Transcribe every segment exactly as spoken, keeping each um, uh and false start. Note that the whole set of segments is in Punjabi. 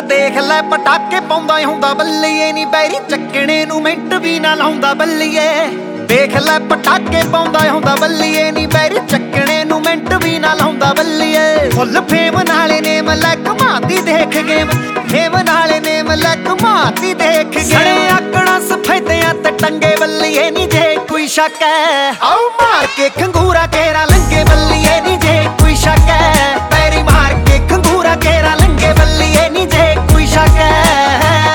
ਦੇਖ ਲੈ ਪਟਾਕੇ ਪਾਉਂਦਾ ਹੁੰਦਾ ਬੱਲੀਏ ਨੀ ਬੈਰੀ ਚੱਕਣੇ ਨੂੰ ਮਿੰਟ ਵੀ ਨਾ ਲਾਉਂਦਾ ਬੱਲੀਏ। ਦੇਖ ਲੈ ਪਟਾਕੇ ਪਾਉਂਦਾ ਹੁੰਦਾ ਬੱਲੀਏ ਨੀ ਬੈਰੀ ਚੱਕਣੇ ਨੂੰ ਮਿੰਟ ਵੀ ਨਾ ਲਾਉਂਦਾ ਬੱਲੀਏ। ਫੁੱਲ ਫੇਮ ਨਾਲੇ ਨੇ ਮਲਕ ਘਮਾਤੀ ਦੇਖ ਗੇਮ, ਫੇਮ ਨਾਲੇ ਨੇ ਮਲਕ ਘਮਾਤੀ ਦੇਖ ਗੇਮ। ਸਣੇ ਆਕੜਾਂ ਸਫੈਦਿਆਂ ਤੇ ਟੰਗੇ ਬੱਲੀਏ ਨੀ ਜੇ ਕੋਈ ਸ਼ੱਕ ਹੈ, ਆਓ ਮਾਰ ਕੇ ਖੰਗੂਰਾ ਕੇਰਾ ਲੰਗੇ ਬੱਲੀਏ ਨੀ ਜੇ ਕੋਈ ਸ਼ੱਕ ਹੈ। ਪੈਰੀ ਮਾਰ ਕੇ ਖੰਗੂਰਾ ਕੇਰਾ ਲੰਗੇ ਬੱਲੀਏ ਨੀ ਜੇ ਕੋਈ ਸ਼ੱਕ ਹੈ।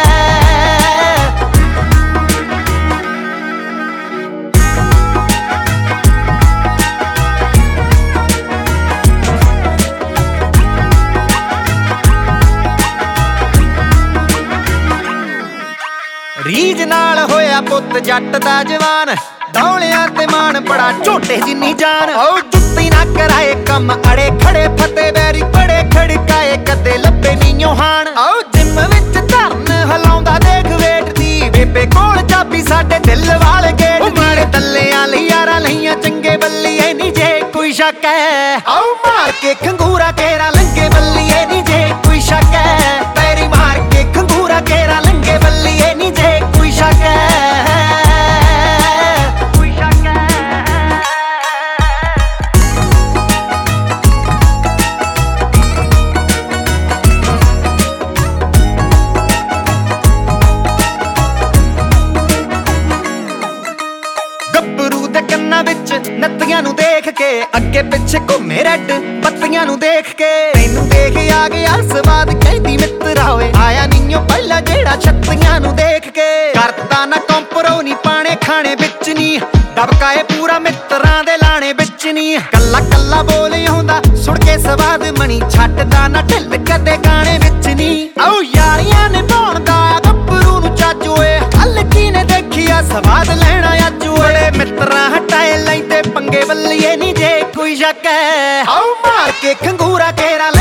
ਰੀਝ ਨਾਲ ਹੋਇਆ ਪੁੱਤ ਜੱਟ ਦਾ ਜਵਾਨ, ਦੌਲਿਆਂ ਤੇ ਮਾਣ ਬੜਾ ਝੋਟੇ ਜਿੰਨੀ ਜਾਨ। ਓ ਜੁੱਤੀ ਨਾ ਕਰਾਏ ਕੰਮ ਅੜੇ ਖੜੇ ਫਤੇ ਬੈਰੀ ਬੜੇ ਖੜਕਾਏ ਕਦੇ ਲੱਭੇ ਨੀਓ ਹਾਣ। ਓ ਜਿੰਮ ਵਿੱਚ ਧਰਨ ਹਲਾਉਂਦਾ ਦੇਖ ਵੇਟ ਦੀ, ਬੇਬੇ ਕੋਲ ਚਾਬੀ ਸਾਡੇ ਦਿਲ ਵਾਲੇ ਗੇਟ ਦੀ। ਮਾਰੇ ਦੱਲਿਆਂ ਲਈ ਯਾਰਾਂ ਲਈਆਂ ਚੰਗੇ ਬੱਲੀਏ ਨੀ ਜੇ ਕੋਈ ਸ਼ੱਕ ਹੈ, ਆਓ ਮਾਰ ਕੇ ਖੰਗੂਰਾ ਕੇਰਾ ਲੰਗੇ ਬੱਲੀਏ ਨੀ ਜੇ ਕੋਈ ਸ਼ੱਕ ਹੈ। ਪੈਰੀ ਮਾਰ ਕੇ ਖੰਗੂਰਾ ਕੇਰਾ ਲੰਗੇ ਬੱਲੀਏ ਨੀ ਜੇ ਕੋਈ ਸ਼ੱਕ ਹੈ। ਗੱਭਰੂ ਦੇ ਕੰਨਾਂ ਵਿੱਚ ਨੱਤੀਆਂ ਨੂੰ ਦੇਖ ਕੇ ਅੱਗੇ ਪਿੱਛੇ ਘੁੰਮੇ ਰੈਡ ਬੱਤੀਆਂ ਨੂੰ ਦੇਖ ਕੇ। ਤੈਨੂੰ ਦੇਖ ਆ ਗਿਆ ਸਵਾਦ ਕਹਿੰਦੀ ਮਿੱਤਰਾ ਓਏ, ਆਇਆ ਨੀਓ ਪਹਿਲਾਂ ਜਿਹੜਾ ਛੱਤੀਆਂ ਨੂੰ ਦੇਖ ਕੇ। ਕਰਤਾ ਨਾ ਕੰਪਰੋ ਨੀ ਪਾਣੇ ਖਾਣੇ ਵਿੱਚ ਨੀ, ਦਬਕਾਏ ਪੂਰਾ ਮਿੱਤਰਾਂ ਦੇ ਲਾਣੇ ਵਿੱਚ ਨੀ। ਕੱਲਾ ਕੱਲਾ ਬੋਲ ਆਉਂਦਾ ਸੁਣ ਕੇ ਸਵਾਦ ਮਣੀ, ਛੱਡਦਾ ਨਾ ਢਿੱਲ ਕਦੇ ਗਾਣੇ ਵਿੱਚ ਨੀ। ਆਓ ਯਾਰੀਆਂ ਨੇ ਪਾਉਣ ਦਾ ਗੱਭਰੂ ਨੂੰ ਚੱਜ ਓਏ, ਹਲਕੀ ਨੇ ਦੇਖਿਆ ਸਵਾਦ ਲੈਣਾ ਅੱਜ ਓਏ। ਮਿੱਤਰਾਂ ਹਟਾਏ ਲੈਂਦੇ ਪੰਗੇ ਬੱਲੀਏ ਨੀ ਜੇ ਕੋਈ ਸ਼ੱਕ ਹੈ, ਆਓ ਮਾਰ ਕੇ ਖੰਗੂਰਾ ਕੇਰਾ